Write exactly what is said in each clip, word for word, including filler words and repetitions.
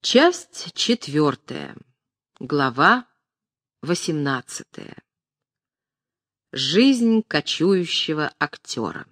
Часть четвертая. Глава восемнадцатая. Жизнь кочующего актера.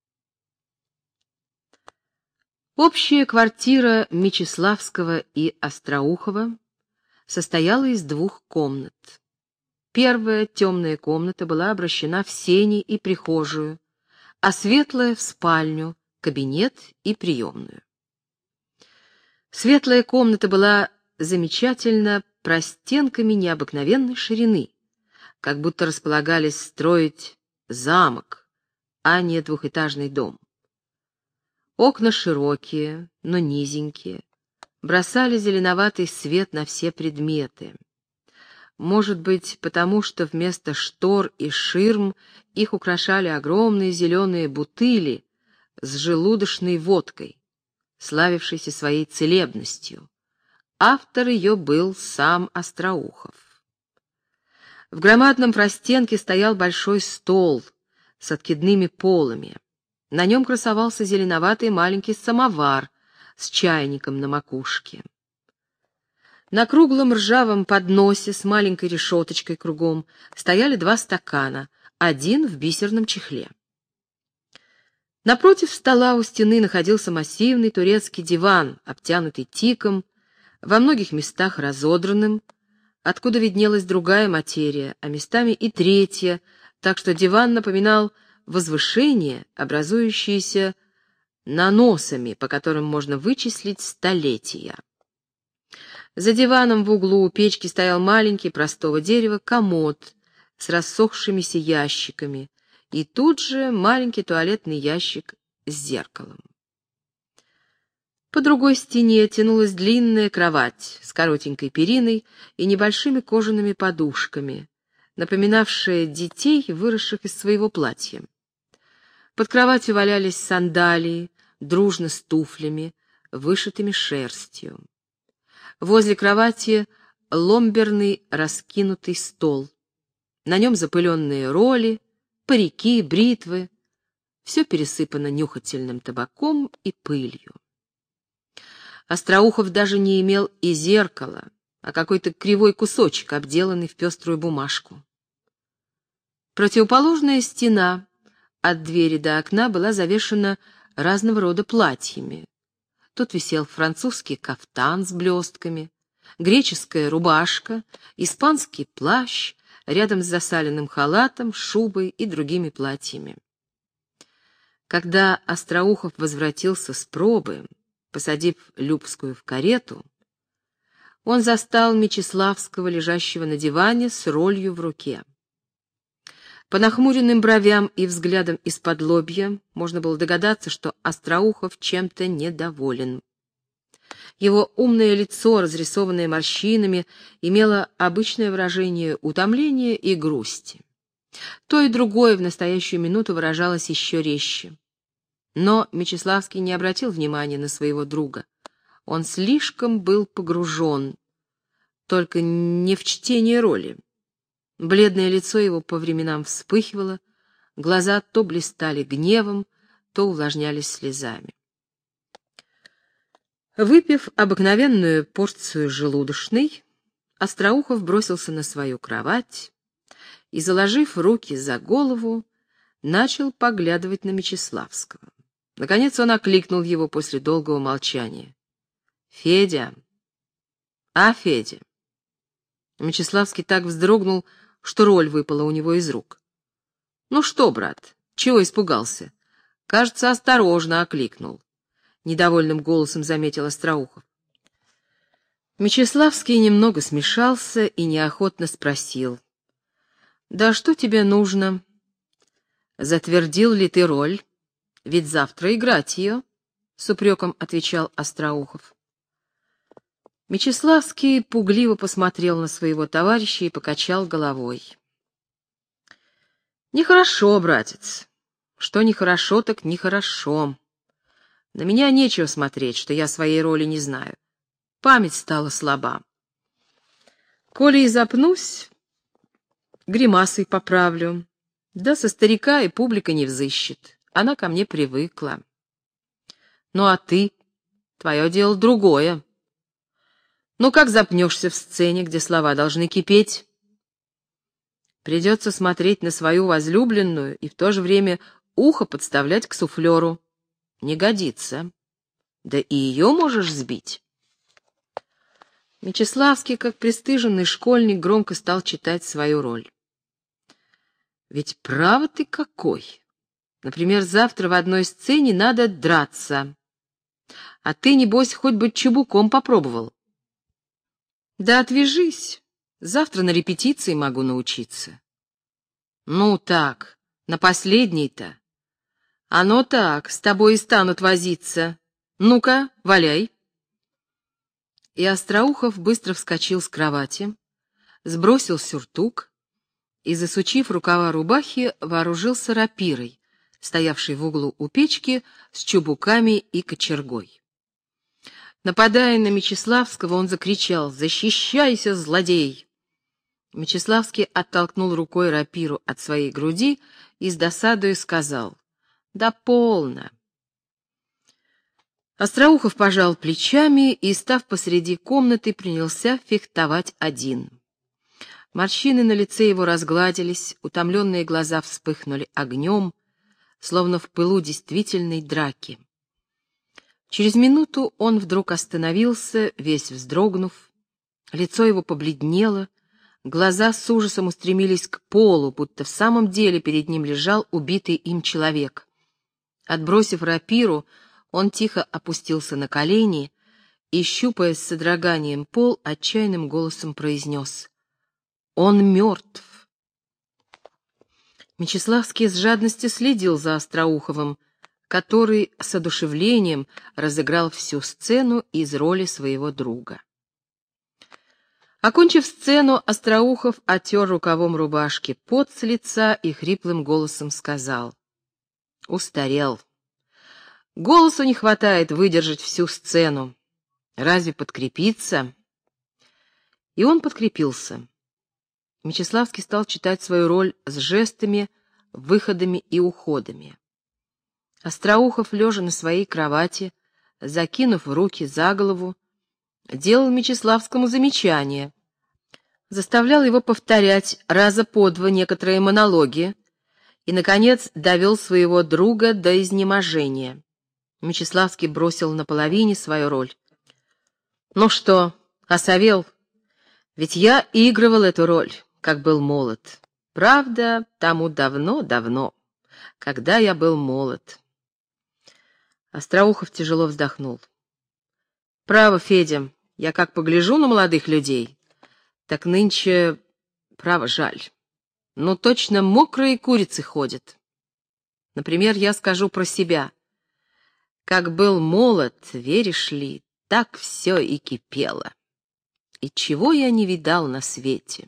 Общая квартира Мечиславского и Остроухова состояла из двух комнат. Первая темная комната была обращена в сени и прихожую, а светлая — в спальню, кабинет и приемную. Светлая комната была замечательно простенками необыкновенной ширины, как будто располагались строить замок, а не двухэтажный дом. Окна широкие, но низенькие, бросали зеленоватый свет на все предметы. Может быть, потому что вместо штор и ширм их украшали огромные зеленые бутыли с желудочной водкой, славившейся своей целебностью. Автор ее был сам Остроухов. В громадном простенке стоял большой стол с откидными полами. На нем красовался зеленоватый маленький самовар с чайником на макушке. На круглом ржавом подносе с маленькой решеточкой кругом стояли два стакана, один в бисерном чехле. Напротив стола у стены находился массивный турецкий диван, обтянутый тиком, во многих местах разодранным, откуда виднелась другая материя, а местами и третья, так что диван напоминал возвышение, образующееся наносами, по которым можно вычислить столетия. За диваном в углу у печки стоял маленький простого дерева комод с рассохшимися ящиками, и тут же маленький туалетный ящик с зеркалом. По другой стене тянулась длинная кровать с коротенькой периной и небольшими кожаными подушками, напоминавшая детей, выросших из своего платья. Под кроватью валялись сандалии, дружно с туфлями, вышитыми шерстью. Возле кровати ломберный раскинутый стол. На нем запыленные роли, парики, бритвы. Все пересыпано нюхательным табаком и пылью. Остроухов даже не имел и зеркала, а какой-то кривой кусочек, обделанный в пеструю бумажку. Противоположная стена от двери до окна была завешена разного рода платьями. Тут висел французский кафтан с блестками, греческая рубашка, испанский плащ, рядом с засаленным халатом, шубой и другими платьями. Когда Остроухов возвратился с пробы, посадив Любскую в карету, он застал Мечиславского, лежащего на диване с ролью в руке. По нахмуренным бровям и взглядам из-под лобья можно было догадаться, что Остроухов чем-то недоволен. Его умное лицо, разрисованное морщинами, имело обычное выражение утомления и грусти. То и другое в настоящую минуту выражалось еще резче. Но Мечиславский не обратил внимания на своего друга. Он слишком был погружен, только не в чтение роли. Бледное лицо его по временам вспыхивало, глаза то блистали гневом, то увлажнялись слезами. Выпив обыкновенную порцию желудочной, Остроухов бросился на свою кровать и, заложив руки за голову, начал поглядывать на Мечиславского. Наконец он окликнул его после долгого молчания. «Федя! А, Федя!» Мечиславский так вздрогнул, что роль выпала у него из рук. «Ну что, брат, чего испугался? Кажется, осторожно окликнул», — недовольным голосом заметил Остроухов. Мечиславский немного смешался и неохотно спросил. «Да что тебе нужно? Затвердил ли ты роль? Ведь завтра играть ее», — с упреком отвечал Остроухов. Мечиславский пугливо посмотрел на своего товарища и покачал головой. «Нехорошо, братец. Что нехорошо, так нехорошо. На меня нечего смотреть, что я своей роли не знаю. Память стала слаба. Коли и запнусь, гримасой поправлю. Да со старика и публика не взыщет. Она ко мне привыкла. Ну а ты? Твое дело другое. Ну как запнешься в сцене, где слова должны кипеть? Придется смотреть на свою возлюбленную и в то же время ухо подставлять к суфлеру. Не годится. Да и ее можешь сбить. Мечиславский, как пристыженный школьник, громко стал читать свою роль. Ведь право ты какой! Например, завтра в одной сцене надо драться. А ты, небось, хоть бы чубуком попробовал. Да отвяжись. Завтра на репетиции могу научиться. Ну так, на последней-то. Оно так, с тобой и станут возиться. Ну-ка, валяй. И Остроухов быстро вскочил с кровати, сбросил сюртук и, засучив рукава рубахи, вооружился рапирой, стоявшей в углу у печки с чубуками и кочергой. Нападая на Мечиславского, он закричал: «Защищайся, злодей!» Мечиславский оттолкнул рукой рапиру от своей груди и с досадою сказал: «Да полно!» Остроухов пожал плечами и, став посреди комнаты, принялся фехтовать один. Морщины на лице его разгладились, утомленные глаза вспыхнули огнем, словно в пылу действительной драки. Через минуту он вдруг остановился, весь вздрогнув, лицо его побледнело, глаза с ужасом устремились к полу, будто в самом деле перед ним лежал убитый им человек. Отбросив рапиру, он тихо опустился на колени и, щупая с содроганием пол, отчаянным голосом произнес: «Он мертв». Мечиславский с жадностью следил за Остроуховым, который с одушевлением разыграл всю сцену из роли своего друга. Окончив сцену, Остроухов отер рукавом рубашки пот с лица и хриплым голосом сказал: «Устарел. Голосу не хватает выдержать всю сцену. Разве подкрепиться?» И он подкрепился. Мечиславский стал читать свою роль с жестами, выходами и уходами. Остроухов, лежа на своей кровати, закинув руки за голову, делал Мечиславскому замечания, заставлял его повторять раза по два некоторые монологи и, наконец, довел своего друга до изнеможения. Мечиславский бросил на половине свою роль. «Ну что, осовел? Ведь я игрывал эту роль, как был молод. Правда, тому давно-давно, когда я был молод». Остроухов тяжело вздохнул. «Право, Федя, я как погляжу на молодых людей, так нынче, право, жаль. Ну, точно мокрые курицы ходят. Например, я скажу про себя. Как был молод, веришь ли, так все и кипело. И чего я не видал на свете».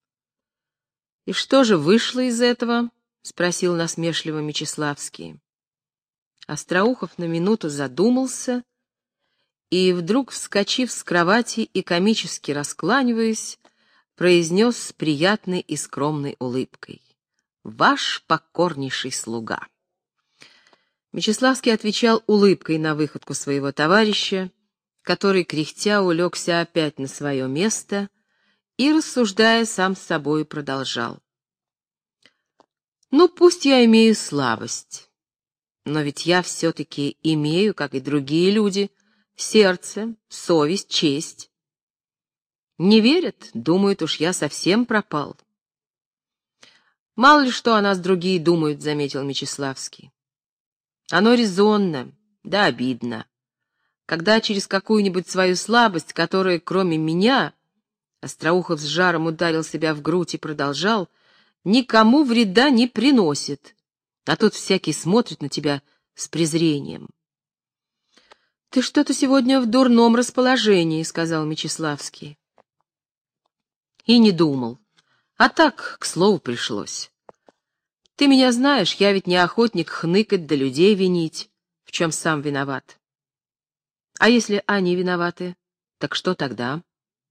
«И что же вышло из этого?» — спросил насмешливо Мечиславский. Остроухов на минуту задумался и, вдруг вскочив с кровати и комически раскланиваясь, произнес с приятной и скромной улыбкой: «Ваш покорнейший слуга». Мечиславский отвечал улыбкой на выходку своего товарища, который, кряхтя, улегся опять на свое место и, рассуждая сам с собой, продолжал: «Ну, пусть я имею слабость, но ведь я все-таки имею, как и другие люди, сердце, совесть, честь. Не верят, думают, уж я совсем пропал». «Мало ли что о нас другие думают», — заметил Мечиславский. «Оно резонно, да обидно. Когда через какую-нибудь свою слабость, которая кроме меня...» Остроухов с жаром ударил себя в грудь и продолжал: «никому вреда не приносит, а тут всякий смотрит на тебя с презрением». «Ты что-то сегодня в дурном расположении», — сказал Мечиславский. «И не думал. А так, к слову, пришлось. Ты меня знаешь, я ведь не охотник хныкать да людей винить, в чем сам виноват. А если они виноваты, так что тогда?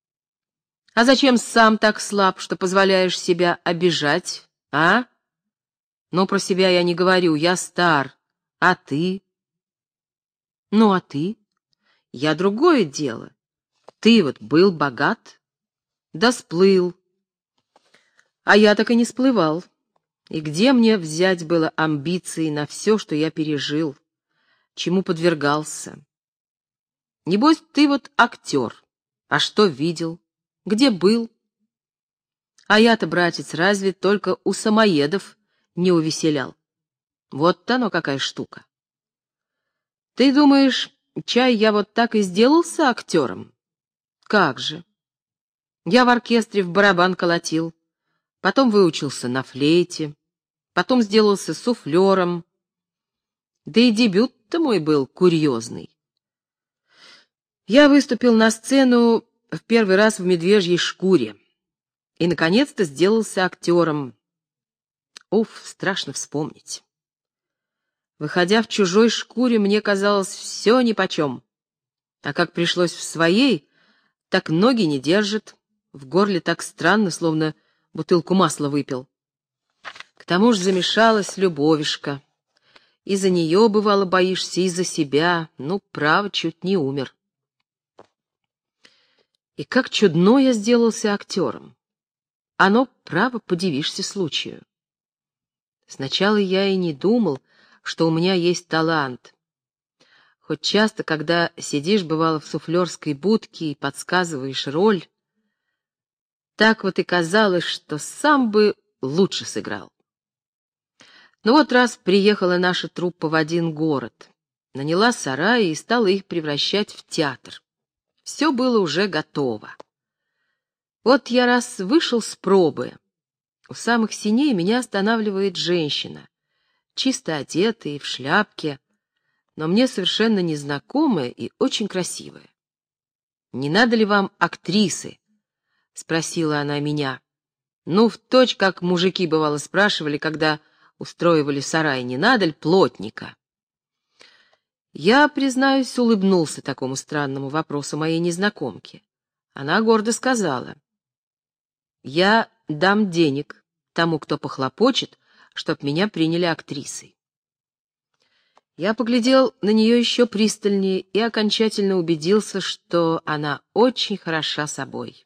А зачем сам так слаб, что позволяешь себя обижать, а? Но про себя я не говорю, я стар, а ты? Ну, а ты? Я другое дело. Ты вот был богат, да сплыл, а я так и не сплывал. И где мне взять было амбиции на все, что я пережил, чему подвергался? Небось, ты вот актер, а что видел, где был? А я-то, братец, разве только у самоедов не увеселял. Вот оно какая штука. Ты думаешь, чай я вот так и сделался актером? Как же? Я в оркестре в барабан колотил, потом выучился на флейте, потом сделался суфлером. Да и дебют-то мой был курьезный. Я выступил на сцену в первый раз в медвежьей шкуре и, наконец-то, сделался актером. Уф, страшно вспомнить. Выходя в чужой шкуре, мне казалось, все нипочем. А как пришлось в своей, так ноги не держит, в горле так странно, словно бутылку масла выпил. К тому же замешалась любовишка. И за нее, бывало, боишься, и за себя. Ну, право, чуть не умер. И как чудно я сделался актером. Оно, право, подивишься случаю. Сначала я и не думал, что у меня есть талант. Хоть часто, когда сидишь, бывало, в суфлерской будке и подсказываешь роль, так вот и казалось, что сам бы лучше сыграл. Но вот раз приехала наша труппа в один город, наняла сараи и стала их превращать в театр. Все было уже готово. Вот я раз вышел с пробы. У самых синей меня останавливает женщина, чисто одетая и в шляпке, но мне совершенно незнакомая и очень красивая. «Не надо ли вам актрисы?» — спросила она меня. Ну, в точь, как мужики, бывало, спрашивали, когда устроивали сарай, не надо ли плотника. Я, признаюсь, улыбнулся такому странному вопросу моей незнакомки. Она гордо сказала: «Я дам денег тому, кто похлопочет, чтоб меня приняли актрисой». Я поглядел на нее еще пристальнее и окончательно убедился, что она очень хороша собой.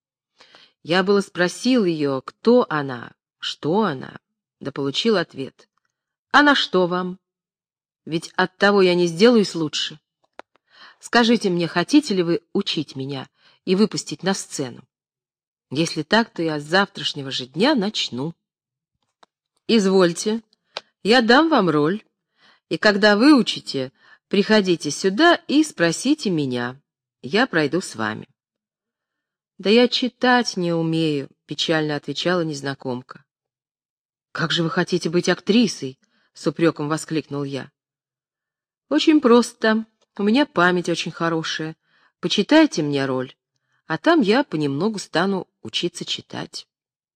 Я было спросил ее, кто она, что она, да получил ответ: «А на что вам? Ведь от того я не сделаюсь лучше. Скажите мне, хотите ли вы учить меня и выпустить на сцену? Если так, то я с завтрашнего же дня начну. Извольте, я дам вам роль, и когда выучите, приходите сюда и спросите меня, я пройду с вами». «Да я читать не умею», — печально отвечала незнакомка. «Как же вы хотите быть актрисой?» — с упреком воскликнул я. «Очень просто. У меня память очень хорошая. Почитайте мне роль, а там я понемногу стану учиться читать».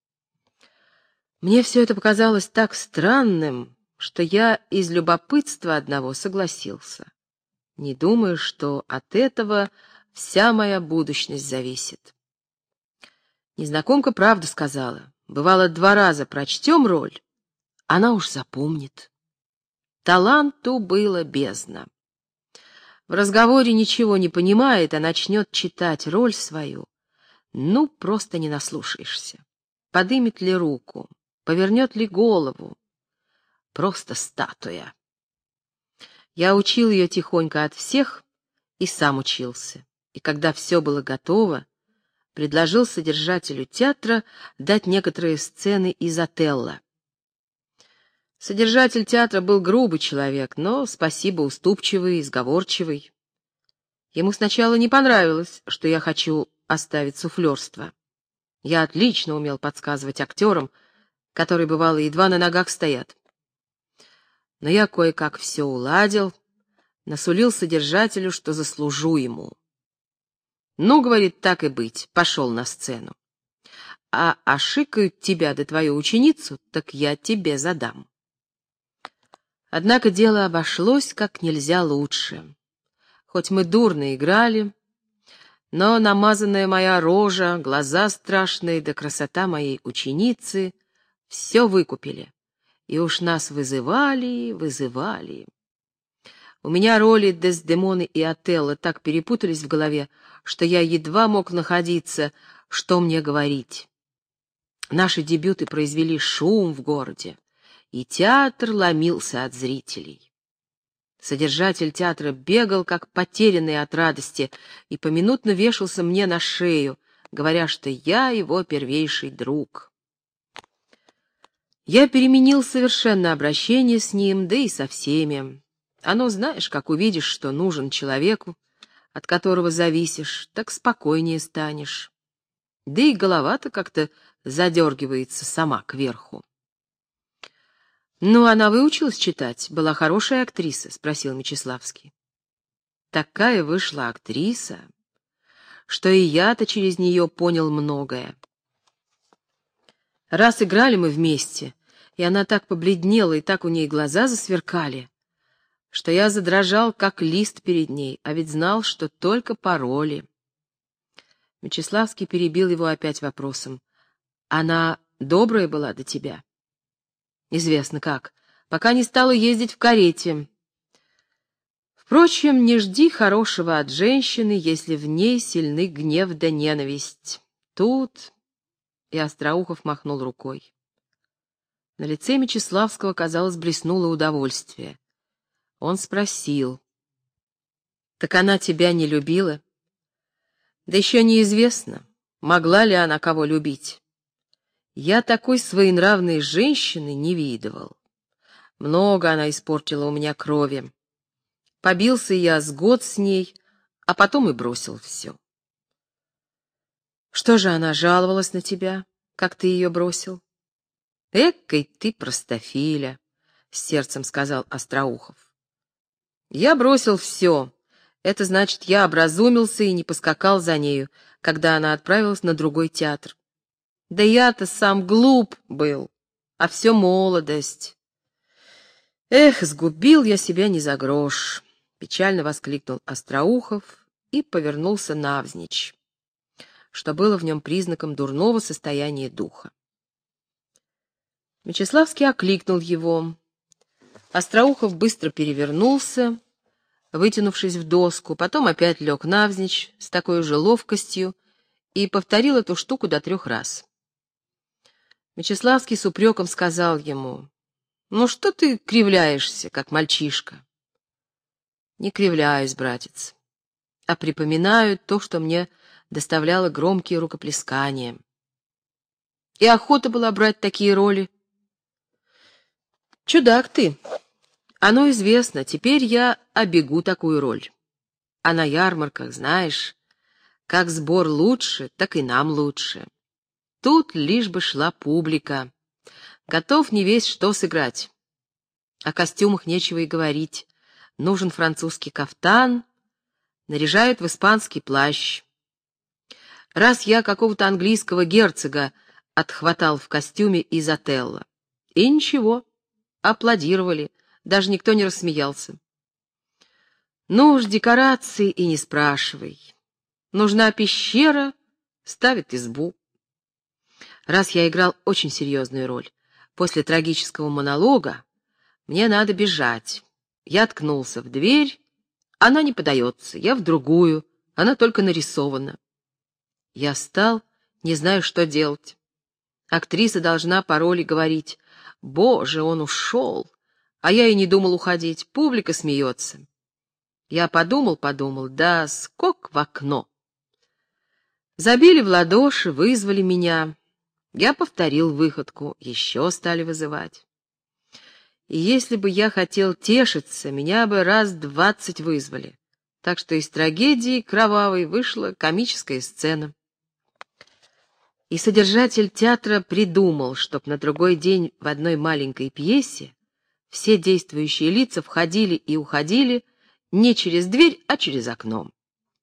Мне все это показалось так странным, что я из любопытства одного согласился. Не думаю, что от этого вся моя будущность зависит. Незнакомка правду сказала. Бывало, два раза прочтем роль, она уж запомнит. Таланту было бездна. В разговоре ничего не понимает, а начнет читать роль свою. Ну, просто не наслушаешься. Подымет ли руку, повернет ли голову. Просто статуя. Я учил ее тихонько от всех и сам учился. И когда все было готово, предложил содержателю театра дать некоторые сцены из «Отелло». Содержатель театра был грубый человек, но, спасибо, уступчивый, сговорчивый. Ему сначала не понравилось, что я хочу оставить суфлерство. Я отлично умел подсказывать актерам, которые, бывало, едва на ногах стоят. Но я кое-как все уладил, насулил содержателю, что заслужу ему. «Ну, — говорит, — так и быть, пошел на сцену. А ошикают тебя да твою ученицу, так я тебе задам». Однако дело обошлось как нельзя лучше. Хоть мы дурно играли, но намазанная моя рожа, глаза страшные да красота моей ученицы все выкупили, и уж нас вызывали, вызывали. У меня роли Дездемоны и Отелло так перепутались в голове, что я едва мог находиться, что мне говорить. Наши дебюты произвели шум в городе, и театр ломился от зрителей. Содержатель театра бегал, как потерянный от радости, и поминутно вешался мне на шею, говоря, что я его первейший друг. Я переменил совершенно обращение с ним, да и со всеми. Оно, знаешь, как увидишь, что нужен человеку, от которого зависишь, так спокойнее станешь. Да и голова-то как-то задергивается сама кверху. «Ну, она выучилась читать? Была хорошая актриса?» — спросил Мечиславский. «Такая вышла актриса, что и я-то через нее понял многое. Раз играли мы вместе, и она так побледнела, и так у ней глаза засверкали, что я задрожал, как лист перед ней, а ведь знал, что только по роли». Мечиславский перебил его опять вопросом. «Она добрая была до тебя?» «Известно как, пока не стала ездить в карете. Впрочем, не жди хорошего от женщины, если в ней сильны гнев да ненависть. Тут...» И Остроухов махнул рукой. На лице Мечиславского, казалось, блеснуло удовольствие. Он спросил: «Так она тебя не любила?» «Да еще неизвестно, могла ли она кого любить. Я такой своенравной женщины не видывал. Много она испортила у меня крови. Побился я с год с ней, а потом и бросил все». «Что же она жаловалась на тебя, как ты ее бросил?» «Экой ты простофиля», — с сердцем сказал Остроухов. «Я бросил все. Это значит, я образумился и не поскакал за нею, когда она отправилась на другой театр. Да я-то сам глуп был, а все молодость. Эх, сгубил я себя не за грош», — печально воскликнул Остроухов и повернулся навзничь, что было в нем признаком дурного состояния духа. Мечиславский окликнул его. Остроухов быстро перевернулся, вытянувшись в доску, потом опять лег навзничь с такой же ловкостью и повторил эту штуку до трех раз. Мечиславский с упреком сказал ему: «Ну что ты кривляешься, как мальчишка?» «Не кривляюсь, братец, а припоминаю то, что мне доставляло громкие рукоплескания. И охота была брать такие роли. Чудак ты. Оно известно, теперь я обегу такую роль. А на ярмарках, знаешь, как сбор лучше, так и нам лучше. Тут лишь бы шла публика. Готов не весь что сыграть. О костюмах нечего и говорить. Нужен французский кафтан, наряжают в испанский плащ. Раз я какого-то английского герцога отхватал в костюме из Отелло. И ничего, аплодировали, даже никто не рассмеялся. Ну уж декорации и не спрашивай. Нужна пещера, ставят избу. Раз я играл очень серьезную роль, после трагического монолога мне надо бежать. Я ткнулся в дверь, она не подается, я в другую, она только нарисована. Я стал, не знаю, что делать. Актриса должна по роли говорить: «Боже, он ушел!» А я и не думал уходить, публика смеется. Я подумал-подумал, да скок в окно. Забили в ладоши, вызвали меня. Я повторил выходку, еще стали вызывать. И если бы я хотел тешиться, меня бы раз двадцать вызвали. Так что из трагедии кровавой вышла комическая сцена. И содержатель театра придумал, чтоб на другой день в одной маленькой пьесе все действующие лица входили и уходили не через дверь, а через окно.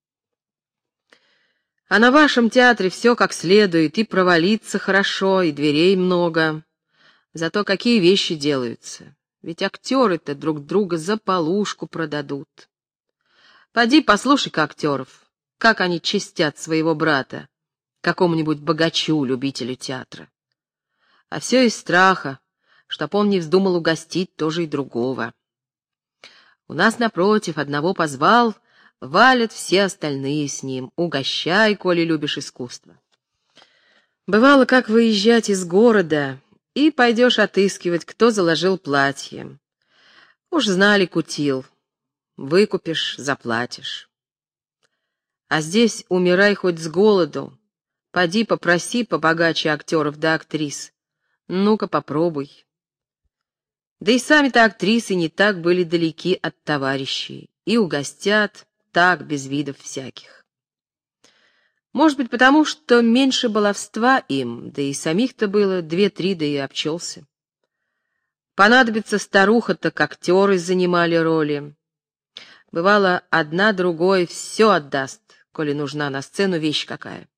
А на вашем театре все как следует, и провалиться хорошо, и дверей много. Зато какие вещи делаются. Ведь актеры-то друг друга за полушку продадут. Поди послушай-ка актеров, как они честят своего брата, какому-нибудь богачу, любителю театра. А все из страха, чтоб он не вздумал угостить тоже и другого. У нас, напротив, одного позвал, валят все остальные с ним. Угощай, коли любишь искусство. Бывало, как выезжать из города, и пойдешь отыскивать, кто заложил платье. Уж знали кутил. Выкупишь, заплатишь. А здесь умирай хоть с голоду. Поди попроси побогаче актеров да актрис. Ну-ка попробуй. Да и сами-то актрисы не так были далеки от товарищей. И угостят так, без видов всяких. Может быть, потому что меньше баловства им, да и самих-то было две-три, да и обчелся. Понадобится старуха, так актеры занимали роли. Бывало, одна другой все отдаст, коли нужна на сцену вещь какая.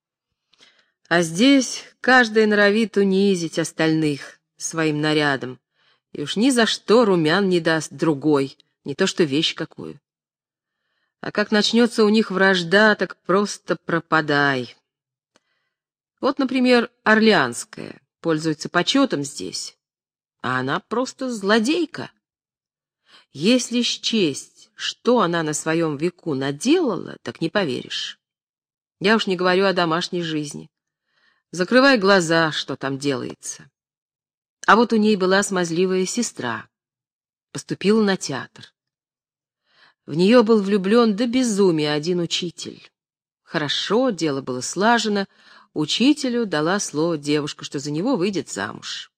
А здесь каждый норовит унизить остальных своим нарядом, и уж ни за что румян не даст другой, не то что вещь какую. А как начнется у них вражда, так просто пропадай. Вот, например, Орлеанская пользуется почетом здесь, а она просто злодейка. Если счесть, что она на своем веку наделала, так не поверишь. Я уж не говорю о домашней жизни. Закрывай глаза, что там делается. А вот у ней была смазливая сестра. Поступила на театр. В нее был влюблен до безумия один учитель. Хорошо, дело было слажено. Учителю дала слово девушка, что за него выйдет замуж.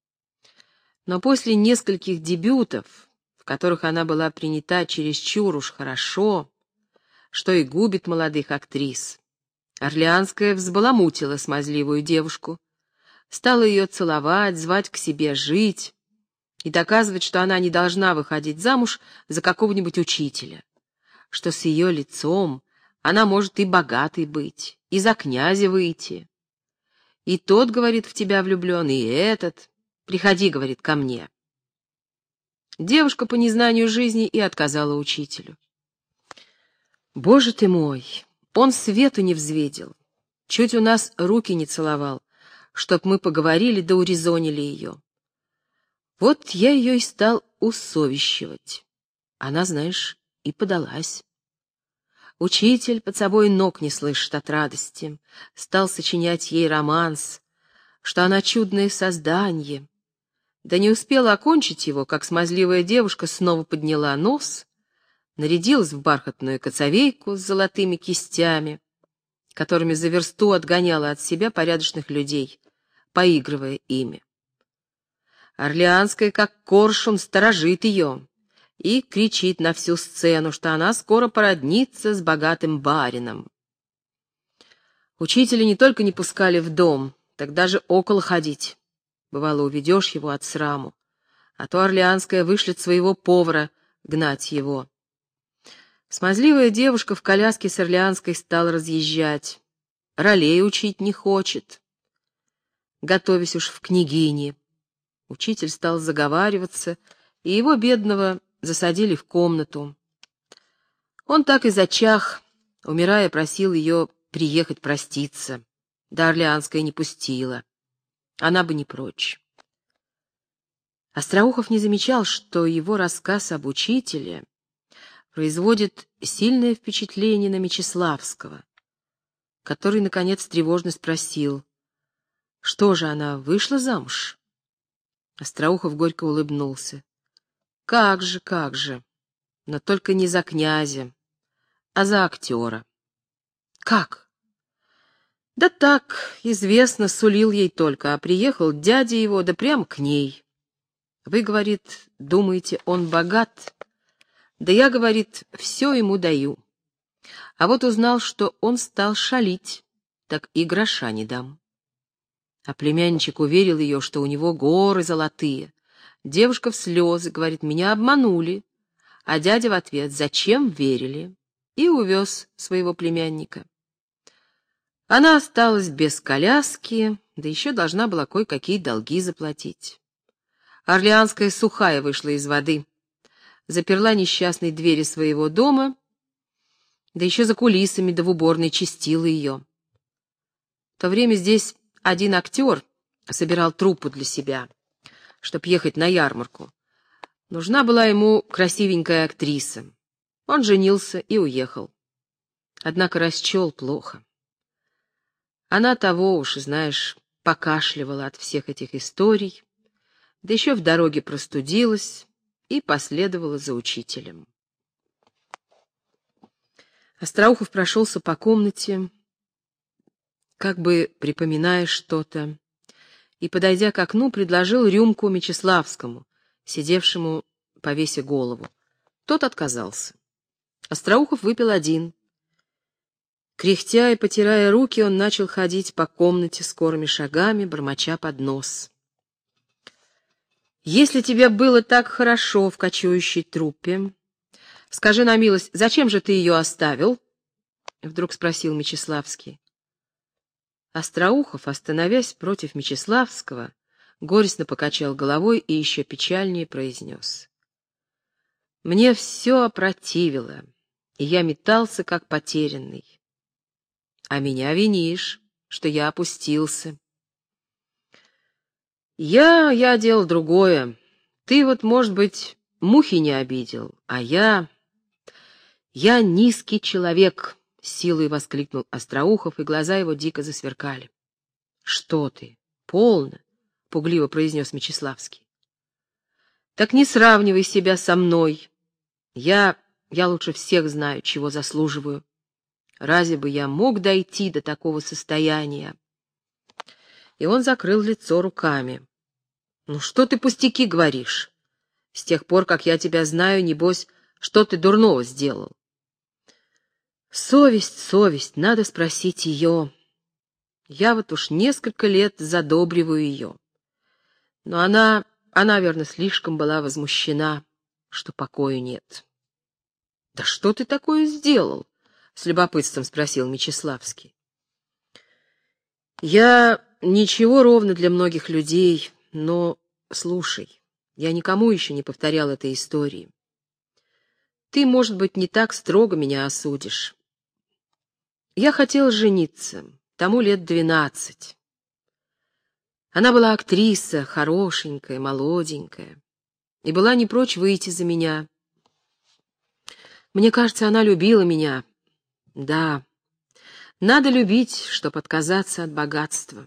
Но после нескольких дебютов, в которых она была принята чересчур уж хорошо, что и губит молодых актрис, Орлеанская взбаламутила смазливую девушку, стала ее целовать, звать к себе жить и доказывать, что она не должна выходить замуж за какого-нибудь учителя, что с ее лицом она может и богатой быть, и за князя выйти. И тот, говорит, в тебя влюблен, и этот. Приходи, говорит, ко мне. Девушка по незнанию жизни и отказала учителю. Боже ты мой, он свету не взведел, чуть у нас руки не целовал, чтоб мы поговорили да урезонили ее. Вот я ее и стал усовещивать. Она, знаешь, и подалась. Учитель под собой ног не слышит от радости, стал сочинять ей романс, что она чудное создание. Да не успела окончить его, как смазливая девушка снова подняла нос, нарядилась в бархатную коцовейку с золотыми кистями, которыми за версту отгоняла от себя порядочных людей, поигрывая ими. Орлеанская, как коршун, сторожит ее и кричит на всю сцену, что она скоро породнится с богатым барином. Учителя не только не пускали в дом, так даже около ходить. Бывало, уведешь его от сраму, а то Орлеанская вышлет своего повара гнать его. Смазливая девушка в коляске с Орлеанской стала разъезжать. Ролей учить не хочет, готовясь уж в княгине. Учитель стал заговариваться, и его, бедного, засадили в комнату. Он так и зачах, умирая, просил ее приехать проститься. Да Орлеанская не пустила. Она бы не прочь. Остроухов не замечал, что его рассказ об учителе производит сильное впечатление на Мечиславского, который, наконец, тревожно спросил, что же она вышла замуж? Остроухов горько улыбнулся. Как же, как же, но только не за князя, а за актера. Как? Да так, известно, сулил ей только, а приехал дядя его, да прямо к ней. Вы, говорит, думаете, он богат? Да я, говорит, все ему даю. А вот узнал, что он стал шалить, так и гроша не дам. А племянничек уверил ее, что у него горы золотые. Девушка в слезы, говорит, меня обманули. А дядя в ответ, зачем верили? И увез своего племянника. Она осталась без коляски, да еще должна была кое-какие долги заплатить. Орлеанская сухая вышла из воды, заперла несчастной двери своего дома, да еще за кулисами да в уборной чистила ее. В то время здесь один актер собирал труппу для себя, чтоб ехать на ярмарку. Нужна была ему красивенькая актриса. Он женился и уехал. Однако расчел плохо. Она того уж, знаешь, покашливала от всех этих историй, да еще в дороге простудилась и последовала за учителем. Остроухов прошелся по комнате, как бы припоминая что-то, и, подойдя к окну, предложил рюмку Мечиславскому, сидевшему повеся голову. Тот отказался. Остроухов выпил один. Кряхтя и потирая руки, он начал ходить по комнате скорыми шагами, бормоча под нос. «Если тебе было так хорошо в кочующей труппе, скажи на милость, зачем же ты ее оставил?» — вдруг спросил Мечиславский. Остроухов, остановясь против Мечиславского, горестно покачал головой и еще печальнее произнес: «Мне все опротивило, и я метался, как потерянный. А меня винишь, что я опустился. Я, я делал другое. Ты вот, может быть, мухи не обидел, а я... Я низкий человек», — с силой воскликнул Остроухов, и глаза его дико засверкали. «Что ты? Полно», — пугливо произнес Мечиславский. «Так не сравнивай себя со мной. Я... я лучше всех знаю, чего заслуживаю. Разве бы я мог дойти до такого состояния?» И он закрыл лицо руками. «Ну что ты пустяки говоришь? С тех пор, как я тебя знаю, небось, что ты дурного сделал?» «Совесть, совесть, надо спросить ее. Я вот уж несколько лет задобриваю ее. Но она, она, верно, слишком была возмущена, что покою нет». «Да что ты такое сделал?» — с любопытством спросил Мечиславский. «Я ничего ровно для многих людей, но, слушай, я никому еще не повторял этой истории. Ты, может быть, не так строго меня осудишь. Я хотел жениться, тому лет двенадцать. Она была актриса, хорошенькая, молоденькая, и была не прочь выйти за меня. Мне кажется, она любила меня. Да, надо любить, чтоб отказаться от богатства.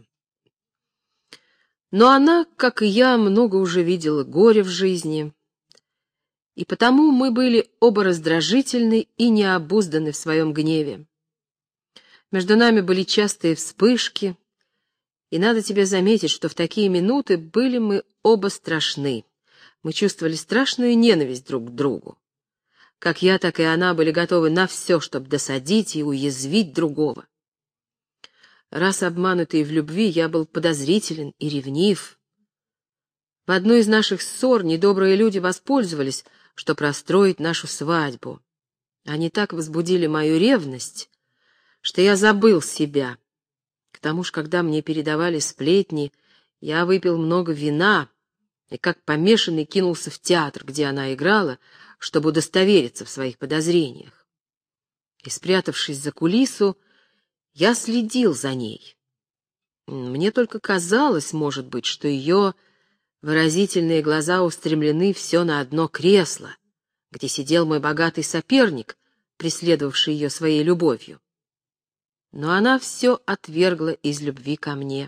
Но она, как и я, много уже видела горя в жизни, и потому мы были оба раздражительны и необузданы в своем гневе. Между нами были частые вспышки, и надо тебе заметить, что в такие минуты были мы оба страшны. Мы чувствовали страшную ненависть друг к другу. Как я, так и она были готовы на все, чтобы досадить и уязвить другого. Раз обманутый в любви, я был подозрителен и ревнив. В одну из наших ссор недобрые люди воспользовались, чтобы расстроить нашу свадьбу. Они так возбудили мою ревность, что я забыл себя. К тому же, когда мне передавали сплетни, я выпил много вина и как помешанный кинулся в театр, где она играла, чтобы удостовериться в своих подозрениях. И, спрятавшись за кулису, я следил за ней. Мне только казалось, может быть, что ее выразительные глаза устремлены все на одно кресло, где сидел мой богатый соперник, преследовавший ее своей любовью. Но она все отвергла из любви ко мне.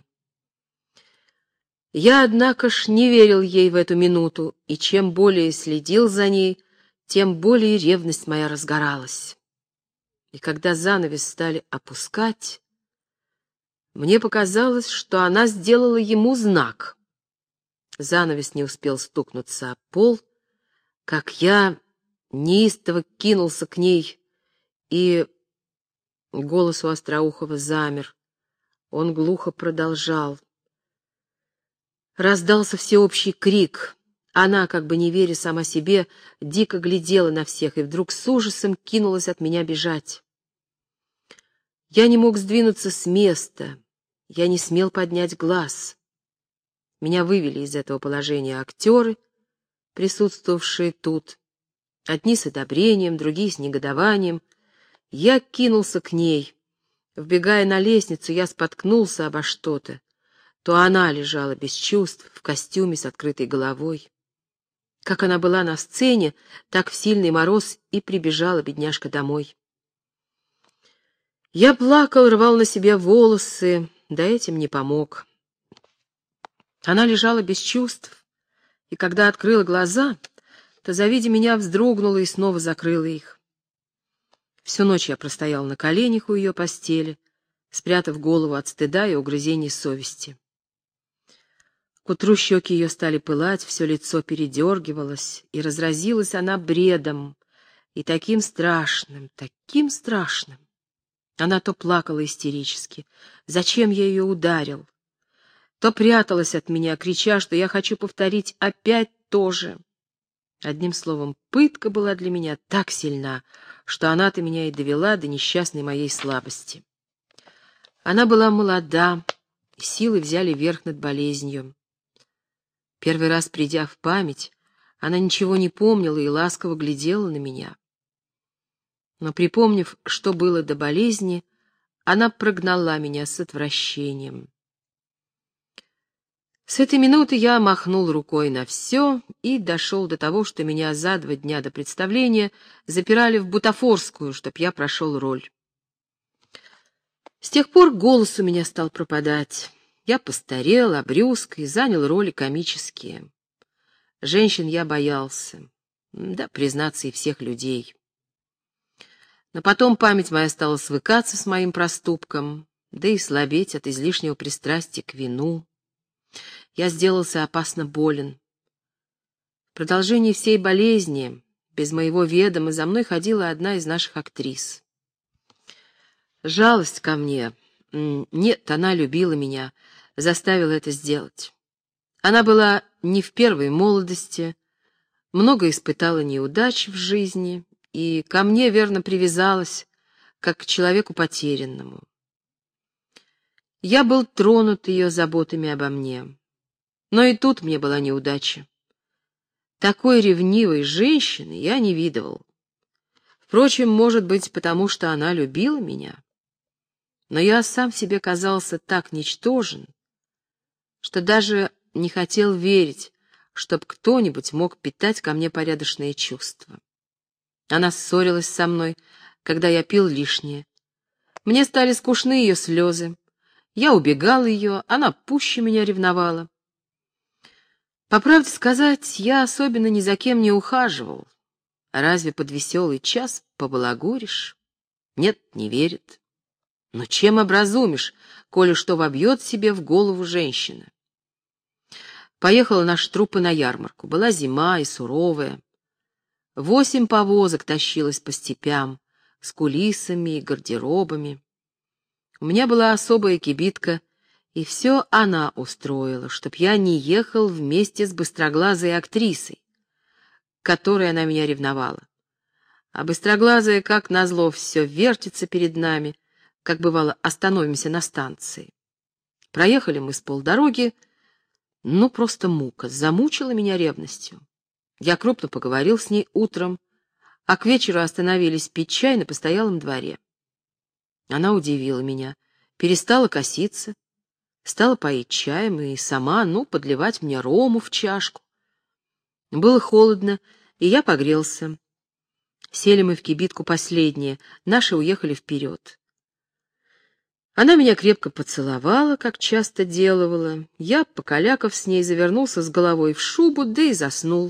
Я, однако ж, не верил ей в эту минуту, и чем более следил за ней, тем более ревность моя разгоралась. И когда занавес стали опускать, мне показалось, что она сделала ему знак. Занавес не успел стукнуться о пол, как я неистово кинулся к ней, и голос у Остроухова замер. Он глухо продолжал. Раздался всеобщий крик. Она, как бы не веря сама себе, дико глядела на всех и вдруг с ужасом кинулась от меня бежать. Я не мог сдвинуться с места, я не смел поднять глаз. Меня вывели из этого положения актеры, присутствовавшие тут, одни с одобрением, другие с негодованием. Я кинулся к ней. Вбегая на лестницу, я споткнулся обо что-то. То она лежала без чувств, в костюме с открытой головой. Как она была на сцене, так в сильный мороз и прибежала бедняжка домой. Я плакал, рвал на себе волосы, да этим не помог. Она лежала без чувств, и когда открыла глаза, то, завидя меня, вздрогнула и снова закрыла их. Всю ночь я простоял на коленях у ее постели, спрятав голову от стыда и угрызений совести. К утру щеки ее стали пылать, все лицо передергивалось, и разразилась она бредом, и таким страшным, таким страшным. Она то плакала истерически, зачем я ее ударил, то пряталась от меня, крича, что я хочу повторить опять то же. Одним словом, пытка была для меня так сильна, что она-то меня и довела до несчастной моей слабости. Она была молода, силы взяли верх над болезнью. Первый раз придя в память, она ничего не помнила и ласково глядела на меня. Но, припомнив, что было до болезни, она прогнала меня с отвращением. С этой минуты я махнул рукой на все и дошел до того, что меня за два дня до представления запирали в бутафорскую, чтоб я прошел роль. С тех пор голос у меня стал пропадать. Я постарел, обрюзг и занял роли комические. Женщин я боялся, да, признаться, и всех людей. Но потом память моя стала свыкаться с моим проступком, да и слабеть от излишнего пристрастия к вину. Я сделался опасно болен. В продолжении всей болезни, без моего ведома, за мной ходила одна из наших актрис. Жалость ко мне. Нет, она любила меня, заставила это сделать. Она была не в первой молодости, много испытала неудач в жизни и ко мне верно привязалась, как к человеку потерянному. Я был тронут ее заботами обо мне. Но и тут мне была неудача. Такой ревнивой женщины я не видывал. Впрочем, может быть, потому что она любила меня. Но я сам себе казался так ничтожен, что даже не хотел верить, чтоб кто-нибудь мог питать ко мне порядочные чувства. Она ссорилась со мной, когда я пил лишнее. Мне стали скучны ее слезы. Я убегал ее, она пуще меня ревновала. По правде сказать, я особенно ни за кем не ухаживал. Разве под веселый час побалагуришь? Нет, не верит. Но чем образумишь, коли что вобьет себе в голову женщина? Поехала наша труппа на ярмарку. Была зима и суровая. Восемь повозок тащилось по степям, с кулисами и гардеробами. У меня была особая кибитка, и все она устроила, чтоб я не ехал вместе с быстроглазой актрисой, к которой она меня ревновала. А быстроглазая, как назло, все вертится перед нами, как бывало, остановимся на станции. Проехали мы с полдороги, ну, просто мука, замучила меня ревностью. Я крупно поговорил с ней утром, а к вечеру остановились пить чай на постоялом дворе. Она удивила меня, перестала коситься, стала поить чаем и сама, ну, подливать мне рому в чашку. Было холодно, и я погрелся. Сели мы в кибитку последние, наши уехали вперед. Она меня крепко поцеловала, как часто делала. Я, покалякав с ней, завернулся с головой в шубу, да и заснул.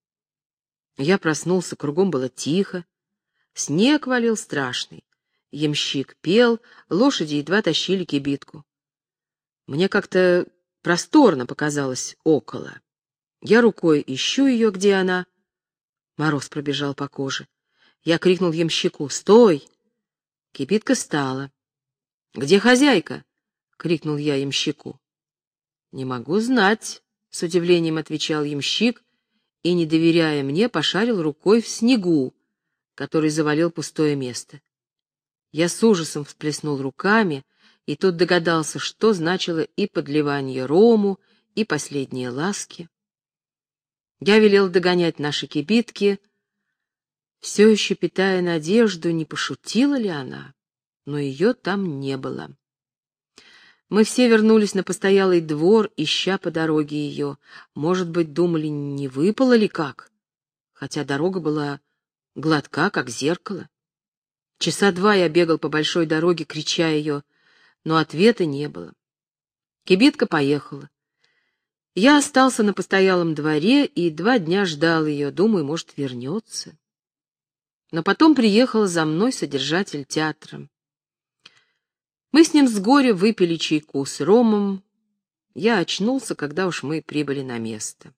Я проснулся, кругом было тихо. Снег валил страшный. Ямщик пел, лошади едва тащили кибитку. Мне как-то просторно показалось около. Я рукой ищу ее, где она. Мороз пробежал по коже. Я крикнул ямщику: «Стой!» Кибитка стала. «Где хозяйка?» — крикнул я ямщику. «Не могу знать», — с удивлением отвечал ямщик и, не доверяя мне, пошарил рукой в снегу, который завалил пустое место. Я с ужасом всплеснул руками, и тут догадался, что значило и подливание рому, и последние ласки. Я велел догонять наши кибитки, все еще питая надежду, не пошутила ли она, но ее там не было. Мы все вернулись на постоялый двор, ища по дороге ее. Может быть, думали, не выпало ли как, хотя дорога была гладка, как зеркало. Часа два я бегал по большой дороге, крича ее, но ответа не было. Кибитка поехала. Я остался на постоялом дворе и два дня ждал ее, думаю, может, вернется. Но потом приехал за мной содержатель театра. Мы с ним с горя выпили чайку с ромом. Я очнулся, когда уж мы прибыли на место.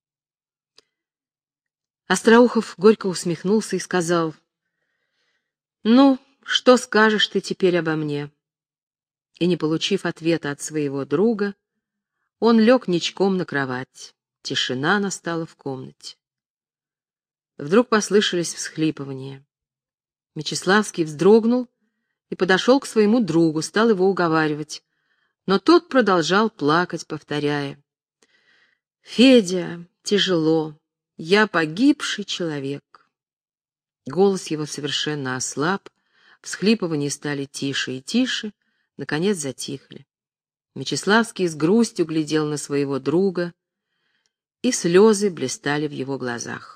Остроухов горько усмехнулся и сказал: «Ну, что скажешь ты теперь обо мне?» И, не получив ответа от своего друга, он лег ничком на кровать. Тишина настала в комнате. Вдруг послышались всхлипывания. Мечиславский вздрогнул и подошел к своему другу, стал его уговаривать, но тот продолжал плакать, повторяя: «Федя, тяжело, я погибший человек». Голос его совершенно ослаб, всхлипывания стали тише и тише, наконец затихли. Мечиславский с грустью глядел на своего друга, и слезы блистали в его глазах.